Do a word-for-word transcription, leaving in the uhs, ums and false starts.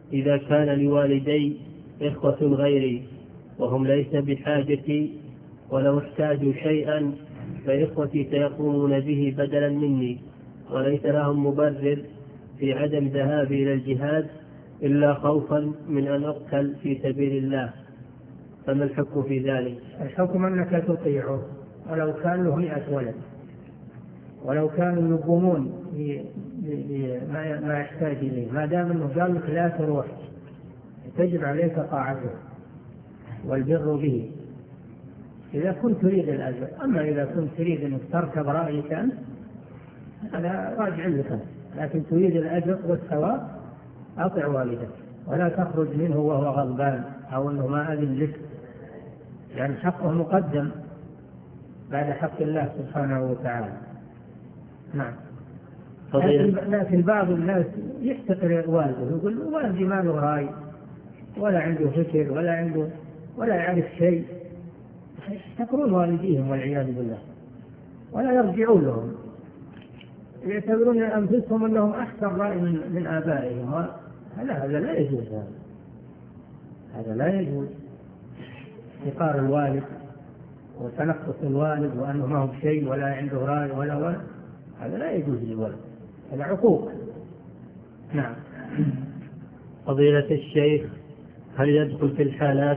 إذا كان لوالدي إخوة غيري وهم ليس بحاجتي، ولو احتاجوا شيئا فإخوتي سيقومون به بدلا مني، وليس لهم مبرر في عدم ذهابي إلى الجهاد إلا خوفا من أن أقتل في سبيل الله، فما الحكم في ذلك؟ الحكم أنك تطيعه ولو كان له مئة ولد، ولو كانوا يقومون ما يحتاج إليه، ما دام أنه قال لك لا تروح تجب عليك طاعته والبر به إذا كنت تريد الأجر. أما إذا كنت تريد أن تركب رأيك أنت هذا راجع لك، لكن تريد الأجر والثواب أطع والدك ولا تخرج منه وهو غضبان أو أنه ما أذن لك، يعني حقه مقدم بعد حق الله سبحانه وتعالى. نعم. لكن بعض الناس يحتقر والده، يقول والدي ما له رأي ولا عنده فكر ولا عنده ولا يعرف شيء، يحتقرون والديهم والعياذ بالله ولا يرجعون لهم، يعتبرون أنفسهم أنهم أحسن رأي من, من آبائهم. هذا هذا لا يجوز، هذا هذا لا يجوز. احتقار الوالد وتنقص الوالد وأنه ما هو بشيء ولا عنده رأي ولا ولا هذا لا يجوز للولد، هذا عقوق. نعم. فضيلة الشيخ، هل يدخل في الحالات